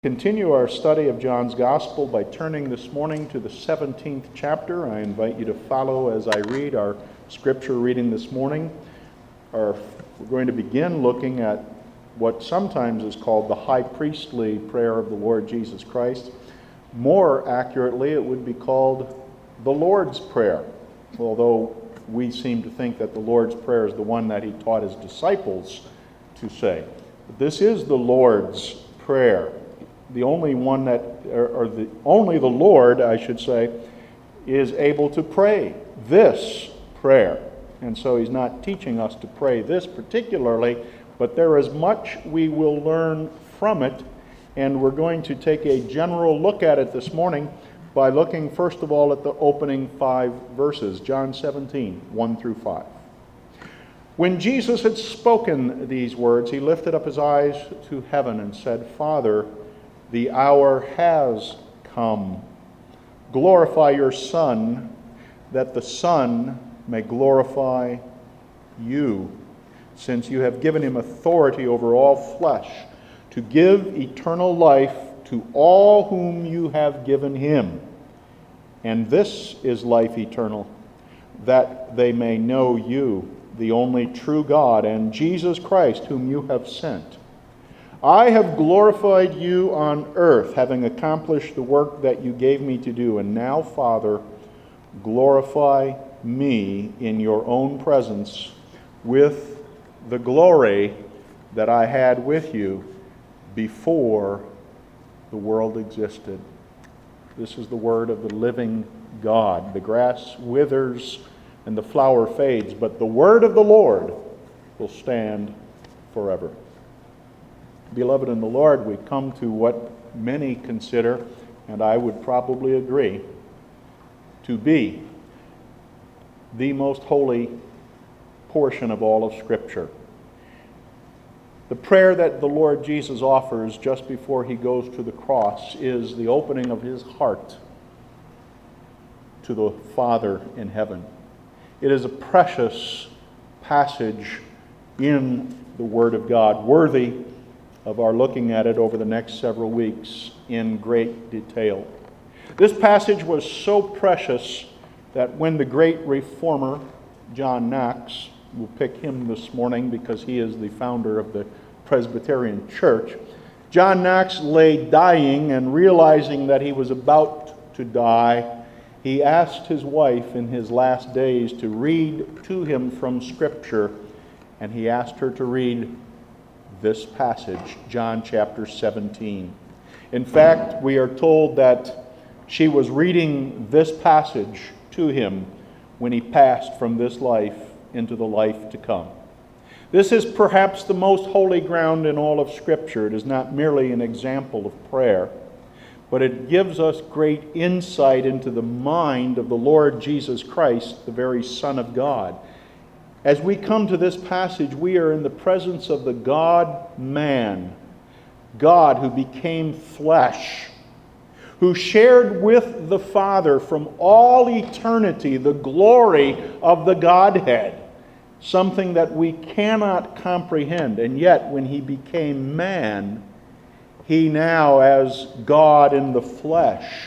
Continue our study of John's Gospel by turning this morning to the 17th chapter. I invite you to follow as I read our scripture reading this morning. We're going to begin looking at what sometimes is called the high priestly prayer of the Lord Jesus Christ. More accurately, it would be called the Lord's Prayer, although we seem to think that the Lord's Prayer is the one that he taught his disciples to say. But this is the Lord's Prayer. The only one only the Lord, I should say, is able to pray this prayer. And so he's not teaching us to pray this particularly, but there is much we will learn from it, and we're going to take a general look at it this morning by looking first of all at the opening 5 verses, John 17, 1 through 5. When Jesus had spoken these words, he lifted up his eyes to heaven and said, "Father, the hour has come. Glorify your Son, that the Son may glorify you, since you have given him authority over all flesh, to give eternal life to all whom you have given him. And this is life eternal, that they may know you, the only true God, and Jesus Christ, whom you have sent. I have glorified you on earth, having accomplished the work that you gave me to do. And now, Father, glorify me in your own presence with the glory that I had with you before the world existed." This is the word of the living God. The grass withers and the flower fades, but the word of the Lord will stand forever. Beloved in the Lord, we come to what many consider, and I would probably agree, to be the most holy portion of all of Scripture. The prayer that the Lord Jesus offers just before he goes to the cross is the opening of his heart to the Father in heaven. It is a precious passage in the Word of God, worthy of our looking at it over the next several weeks in great detail. This passage was so precious that when the great reformer, John Knox, we'll pick him this morning because he is the founder of the Presbyterian Church, John Knox lay dying, and realizing that he was about to die, he asked his wife in his last days to read to him from Scripture, and he asked her to read this passage, John chapter 17. In fact, we are told that she was reading this passage to him when he passed from this life into the life to come. This is perhaps the most holy ground in all of Scripture. It is not merely an example of prayer, but it gives us great insight into the mind of the Lord Jesus Christ, the very Son of God. As we come to this passage, we are in the presence of the God-man, God who became flesh, who shared with the Father from all eternity the glory of the Godhead, something that we cannot comprehend. And yet, when he became man, he now, as God in the flesh,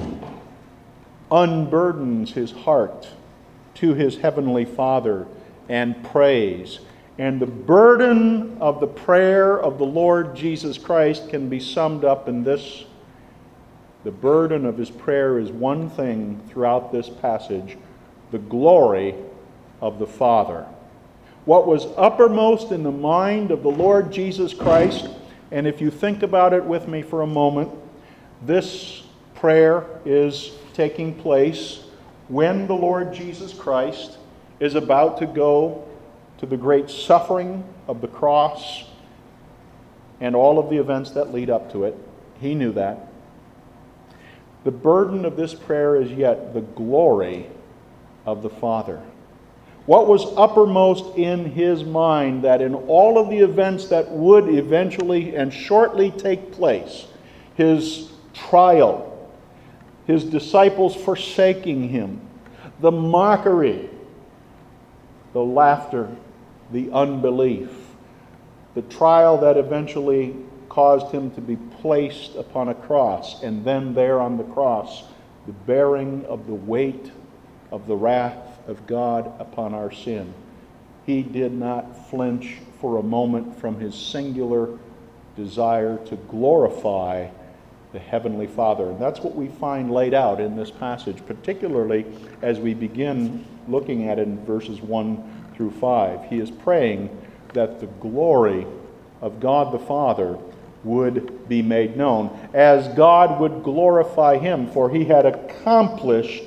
unburdens his heart to his heavenly Father and prays. And the burden of the prayer of the Lord Jesus Christ can be summed up in this. The burden of his prayer is one thing throughout this passage: the glory of the Father. What was uppermost in the mind of the Lord Jesus Christ, and if you think about it with me for a moment, this prayer is taking place when the Lord Jesus Christ is about to go to the great suffering of the cross and all of the events that lead up to it. He knew that. The burden of this prayer is yet the glory of the Father. What was uppermost in his mind, that in all of the events that would eventually and shortly take place, his trial, his disciples forsaking him, the mockery, the laughter, the unbelief, the trial that eventually caused him to be placed upon a cross, and then there on the cross, the bearing of the weight of the wrath of God upon our sin. He did not flinch for a moment from his singular desire to glorify the Heavenly Father. And that's what we find laid out in this passage, particularly as we begin looking at it in verses 1 through 5. He is praying that the glory of God the Father would be made known, as God would glorify him, for he had accomplished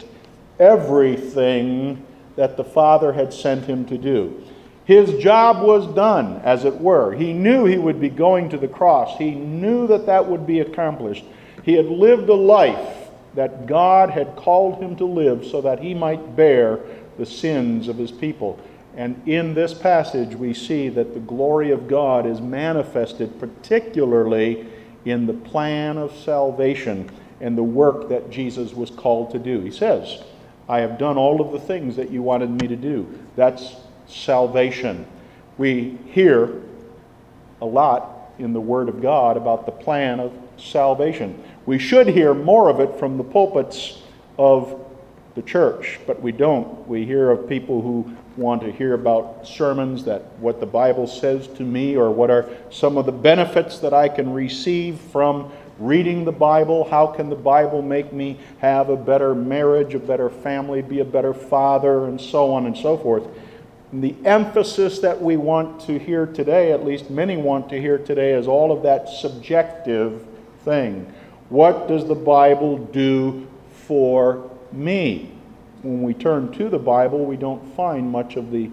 everything that the Father had sent him to do. His job was done, as it were. He knew he would be going to the cross. He knew that that would be accomplished. He had lived a life that God had called him to live so that he might bear the sins of his people. And in this passage we see that the glory of God is manifested particularly in the plan of salvation and the work that Jesus was called to do. He says, I have done all of the things that you wanted me to do. That's salvation. We hear a lot in the Word of God about the plan of salvation. We should hear more of it from the pulpits of the church, but we don't. We hear of people who want to hear about sermons, that what the Bible says to me, or what are some of the benefits that I can receive from reading the Bible. How can the Bible make me have a better marriage, a better family, be a better father, and so on and so forth. And the emphasis that we want to hear today, at least many want to hear today, is all of that subjective thing. What does the Bible do for me? When we turn to the Bible, we don't find much of the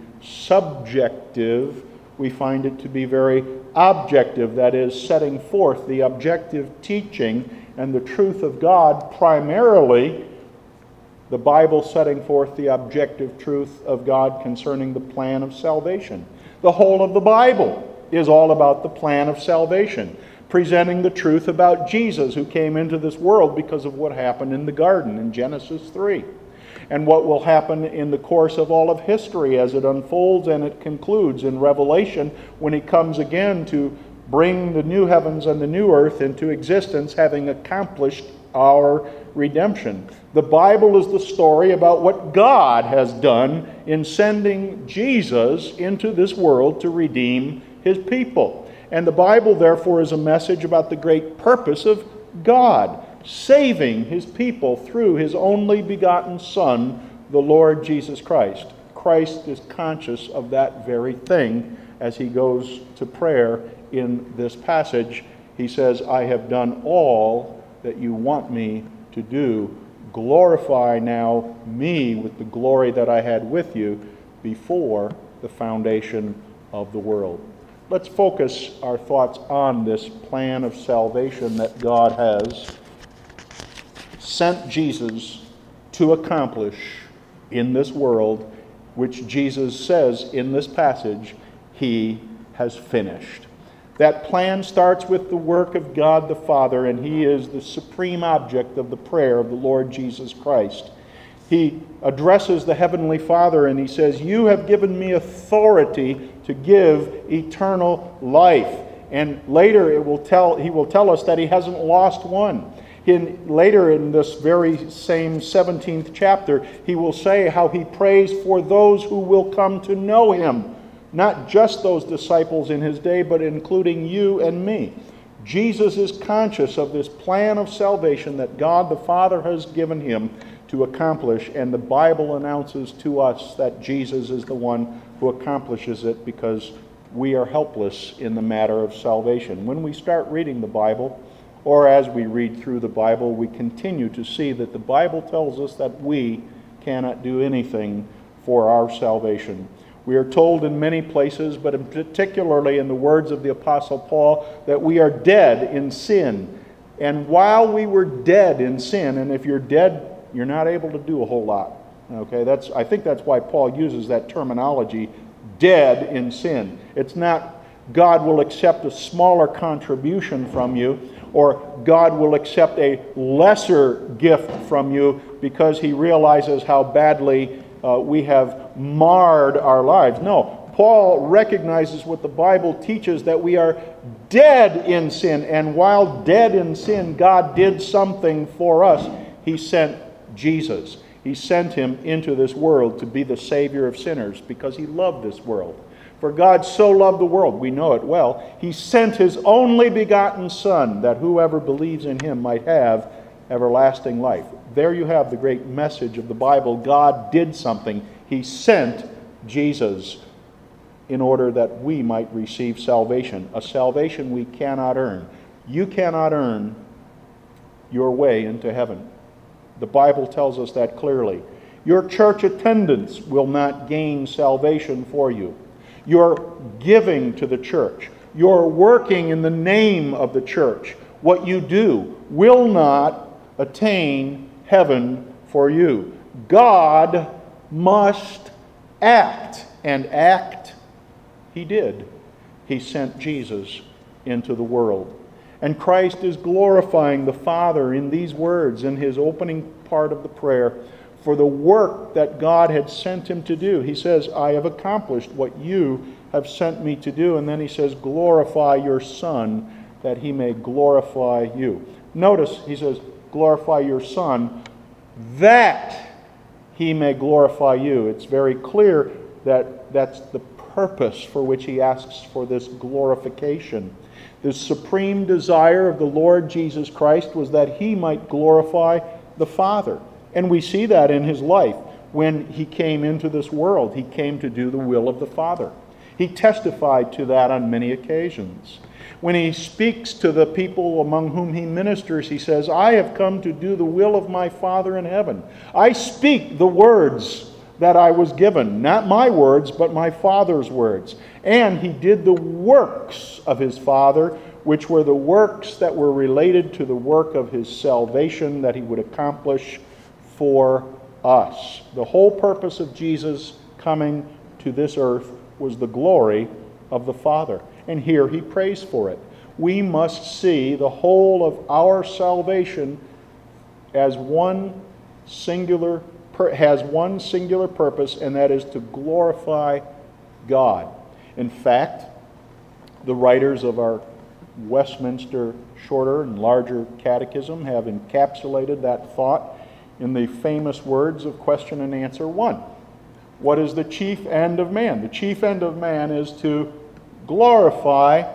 subjective. We find it to be very objective, that is, setting forth the objective teaching and the truth of God, primarily the Bible setting forth the objective truth of God concerning the plan of salvation. The whole of the Bible is all about the plan of salvation, presenting the truth about Jesus, who came into this world because of what happened in the garden in Genesis 3. And what will happen in the course of all of history as it unfolds and it concludes in Revelation, when he comes again to bring the new heavens and the new earth into existence, having accomplished our redemption. The Bible is the story about what God has done in sending Jesus into this world to redeem his people. And the Bible, therefore, is a message about the great purpose of God, saving his people through his only begotten Son, the Lord Jesus Christ. Christ is conscious of that very thing as he goes to prayer in this passage. He says, I have done all that you want me to do. Glorify now me with the glory that I had with you before the foundation of the world. Let's focus our thoughts on this plan of salvation that God has sent Jesus to accomplish in this world, which Jesus says in this passage, he has finished. That plan starts with the work of God the Father, and he is the supreme object of the prayer of the Lord Jesus Christ. He addresses the Heavenly Father and he says, you have given me authority to give eternal life. And later he will tell us that he hasn't lost one. Later in this very same 17th chapter, he will say how he prays for those who will come to know him. Not just those disciples in his day, but including you and me. Jesus is conscious of this plan of salvation that God the Father has given him to accomplish, and the Bible announces to us that Jesus is the one who accomplishes it, because we are helpless in the matter of salvation. When we start reading the Bible, or as we read through the Bible, we continue to see that the Bible tells us that we cannot do anything for our salvation. We are told in many places, but particularly in the words of the Apostle Paul, that we are dead in sin. And while we were dead in sin, and if you're dead, you're not able to do a whole lot. Okay, I think that's why Paul uses that terminology, dead in sin. It's not God will accept a smaller contribution from you, or God will accept a lesser gift from you because he realizes how badly we have marred our lives. No, Paul recognizes what the Bible teaches, that we are dead in sin. And while dead in sin, God did something for us. He sent Jesus. He sent him into this world to be the Savior of sinners because he loved this world. For God so loved the world, we know it well, he sent his only begotten Son, that whoever believes in him might have everlasting life. There you have the great message of the Bible. God did something. He sent Jesus in order that we might receive salvation, a salvation we cannot earn. You cannot earn your way into heaven. The Bible tells us that clearly. Your church attendance will not gain salvation for you. Your giving to the church, your working in the name of the church, what you do will not attain heaven for you. God must act, and act he did. He sent Jesus into the world. And Christ is glorifying the Father in these words in his opening part of the prayer for the work that God had sent him to do. He says, I have accomplished what you have sent me to do. And then he says, glorify your Son, that he may glorify you. Notice, he says, glorify your Son, that he may glorify you. It's very clear that that's the purpose for which he asks for this glorification. The supreme desire of the Lord Jesus Christ was that he might glorify the Father. And we see that in his life. When he came into this world, he came to do the will of the Father. He testified to that on many occasions. When he speaks to the people among whom he ministers, he says, I have come to do the will of my Father in heaven. I speak the words that I was given, not my words, but my Father's words. And he did the works of his Father, which were the works that were related to the work of his salvation that he would accomplish for us. The whole purpose of Jesus coming to this earth was the glory of the Father. And here he prays for it. We must see the whole of our salvation as has one singular purpose, and that is to glorify God. In fact, the writers of our Westminster Shorter and Larger Catechism have encapsulated that thought in the famous words of Question and Answer 1. What is the chief end of man? The chief end of man is to glorify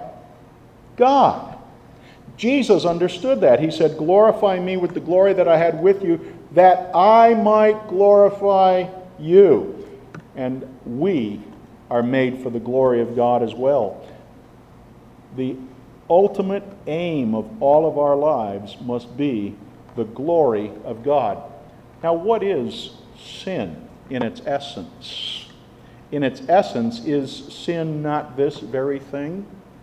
God. Jesus understood that. He said, glorify me with the glory that I had with you, that I might glorify you. And we are made for the glory of God as well. The ultimate aim of all of our lives must be the glory of God. Now, what is sin in its essence? In its essence, is sin not this very thing?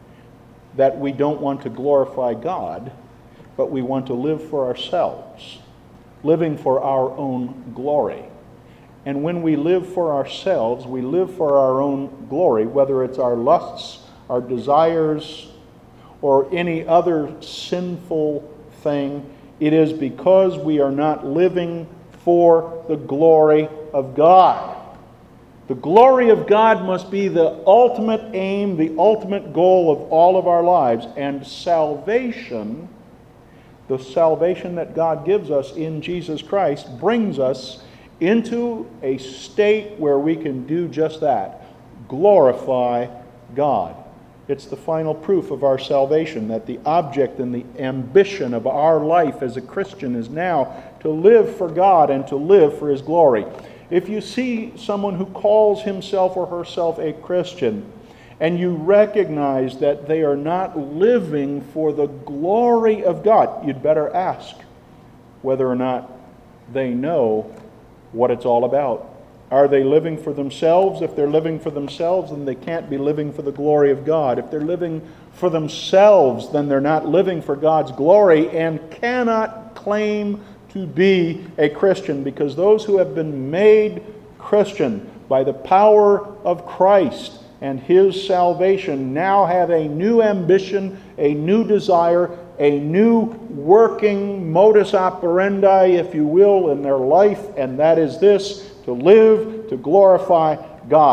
That we don't want to glorify God, but we want to live for ourselves, living for our own glory. And when we live for ourselves, we live for our own glory, whether it's our lusts, our desires, or any other sinful thing. It is because we are not living for the glory of God. The glory of God must be the ultimate aim, the ultimate goal of all of our lives. And salvation, the salvation that God gives us in Jesus Christ, brings us into a state where we can do just that. Glorify God. It's the final proof of our salvation, that the object and the ambition of our life as a Christian is now to live for God and to live for His glory. If you see someone who calls himself or herself a Christian, and you recognize that they are not living for the glory of God, you'd better ask whether or not they know what it's all about. Are they living for themselves? If they're living for themselves, then they can't be living for the glory of God. If they're living for themselves, then they're not living for God's glory and cannot claim to be a Christian, because those who have been made Christian by the power of Christ and His salvation now have a new ambition, a new desire, a new working modus operandi, if you will, in their life, and that is this: to live to glorify God.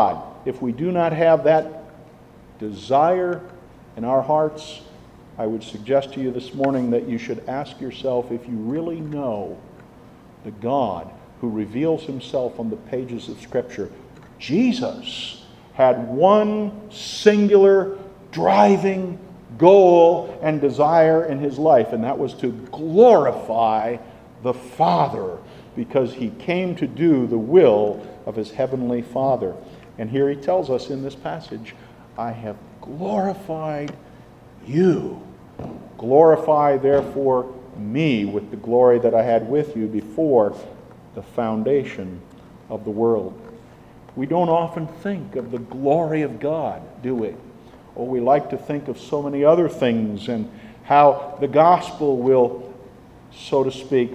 if we do not have that desire in our hearts, I would suggest to you this morning that you should ask yourself if you really know the God who reveals himself on the pages of Scripture. Jesus had one singular driving goal and desire in his life, and that was to glorify the Father, because he came to do the will of his heavenly Father. And here he tells us in this passage, I have glorified you. Glorify therefore me with the glory that I had with you before the foundation of the world. We don't often think of the glory of God, do we? Or we like to think of so many other things and how the gospel will, so to speak,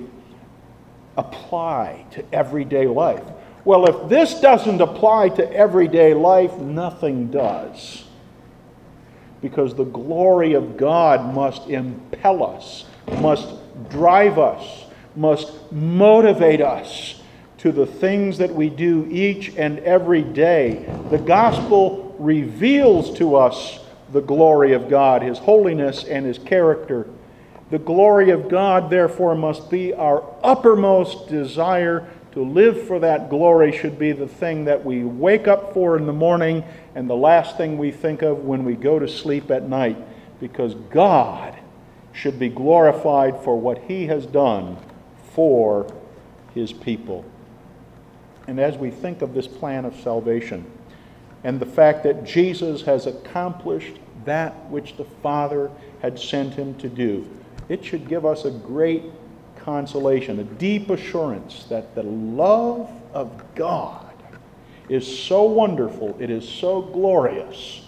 apply to everyday life. Well, if this doesn't apply to everyday life, nothing does. Because the glory of God must impel us, must drive us, must motivate us to the things that we do each and every day. The gospel reveals to us the glory of God, his holiness and his character. The glory of God, therefore, must be our uppermost desire. To live for that glory should be the thing that we wake up for in the morning and the last thing we think of when we go to sleep at night, because God should be glorified for what he has done for his people. And as we think of this plan of salvation and the fact that Jesus has accomplished that which the Father had sent him to do, it should give us a great consolation, a deep assurance that the love of God is so wonderful, it is so glorious,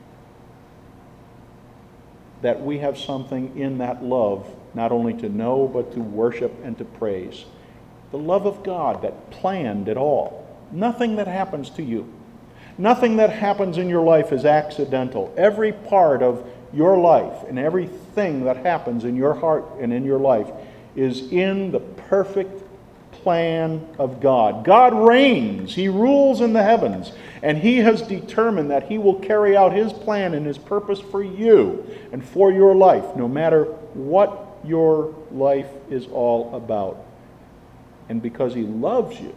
that we have something in that love not only to know but to worship and to praise. The love of God that planned it all. Nothing that happens to you, nothing that happens in your life is accidental. Every part of your life and everything that happens in your heart and in your life is in the perfect plan of God. God reigns. He rules in the heavens. And he has determined that he will carry out his plan and his purpose for you and for your life, no matter what your life is all about. And because he loves you,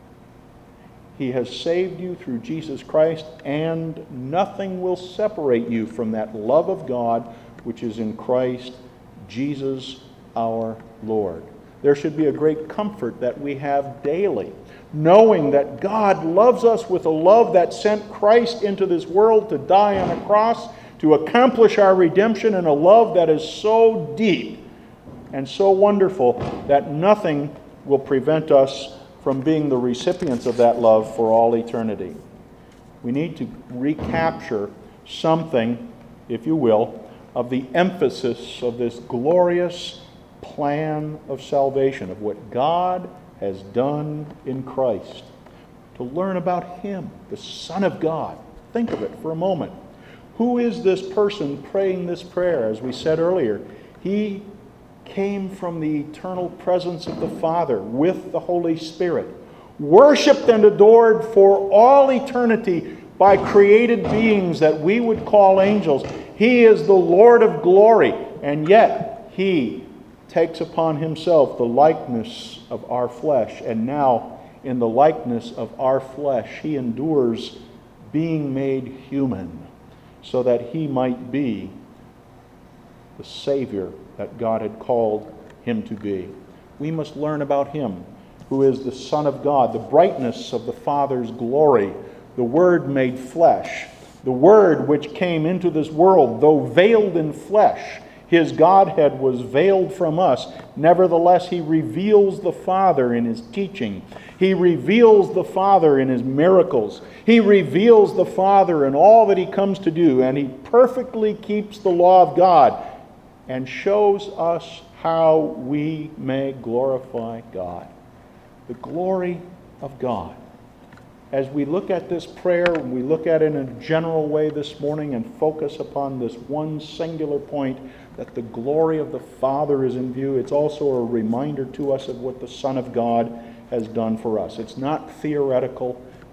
he has saved you through Jesus Christ, and nothing will separate you from that love of God which is in Christ Jesus our Lord. There should be a great comfort that we have daily, knowing that God loves us with a love that sent Christ into this world to die on a cross to accomplish our redemption, and a love that is so deep and so wonderful that nothing will prevent us from being the recipients of that love for all eternity. We need to recapture something, if you will, of the emphasis of this glorious plan of salvation, of what God has done in Christ. To learn about him, the Son of God. Think of it for a moment. Who is this person praying this prayer? As we said earlier, he came from the eternal presence of the Father with the Holy Spirit, worshipped and adored for all eternity by created beings that we would call angels. He is the Lord of glory, and yet he takes upon himself the likeness of our flesh, and now in the likeness of our flesh he endures being made human so that he might be the Savior that God had called him to be. We must learn about him, who is the Son of God, the brightness of the Father's glory, the Word made flesh, the Word which came into this world, though veiled in flesh. His Godhead was veiled from us. Nevertheless, he reveals the Father in his teaching. He reveals the Father in his miracles. He reveals the Father in all that he comes to do, and he perfectly keeps the law of God and shows us how we may glorify God. The glory of God. As we look at this prayer, and we look at it in a general way this morning and focus upon this one singular point, that the glory of the Father is in view, it's also a reminder to us of what the Son of God has done for us. It's not theoretical, it's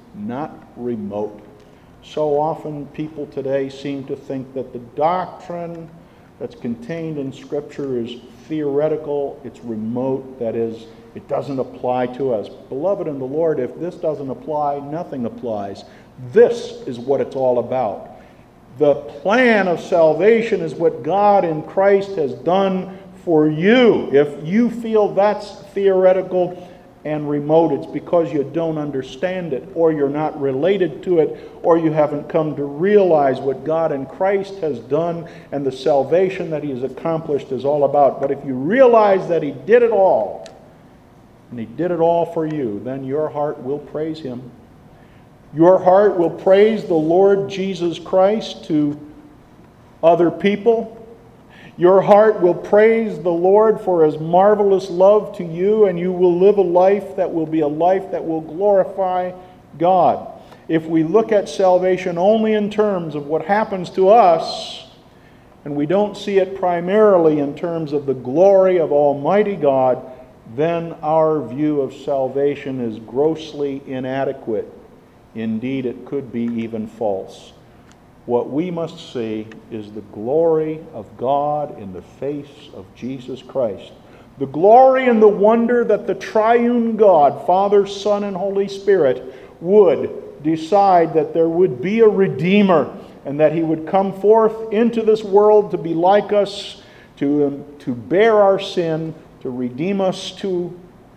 not remote. So often people today seem to think that the doctrine that's contained in Scripture is theoretical, it's remote, that is, it doesn't apply to us. Beloved in the Lord, if this doesn't apply, nothing applies. This is what it's all about. The plan of salvation is what God in Christ has done for you. If you feel that's theoretical and remote, it's because you don't understand it, or you're not related to it, or you haven't come to realize what God in Christ has done and the salvation that He has accomplished is all about. But if you realize that He did it all, and He did it all for you, then your heart will praise Him. Your heart will praise the Lord Jesus Christ to other people. Your heart will praise the Lord for His marvelous love to you, and you will live a life that will be a life that will glorify God. If we look at salvation only in terms of what happens to us, and we don't see it primarily in terms of the glory of Almighty God, then our view of salvation is grossly inadequate. Indeed, it could be even false. What we must see is the glory of God in the face of Jesus Christ. The glory and the wonder that the triune God, Father, Son, and Holy Spirit, would decide that there would be a Redeemer and that He would come forth into this world to be like us, to bear our sin, to redeem us to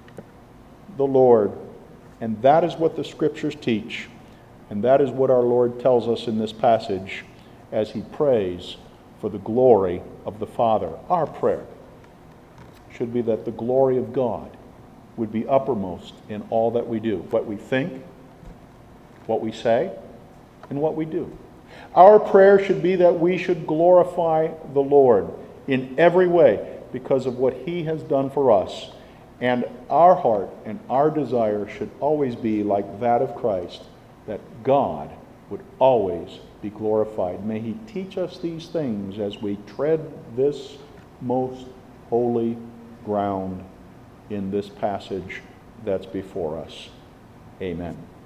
the Lord. And that is what the Scriptures teach. And that is what our Lord tells us in this passage as He prays for the glory of the Father. Our prayer should be that the glory of God would be uppermost in all that we do, what we think, what we say, and what we do. Our prayer should be that we should glorify the Lord in every way because of what He has done for us. And our heart and our desire should always be like that of Christ, that God would always be glorified. May He teach us these things as we tread this most holy ground in this passage that's before us. Amen.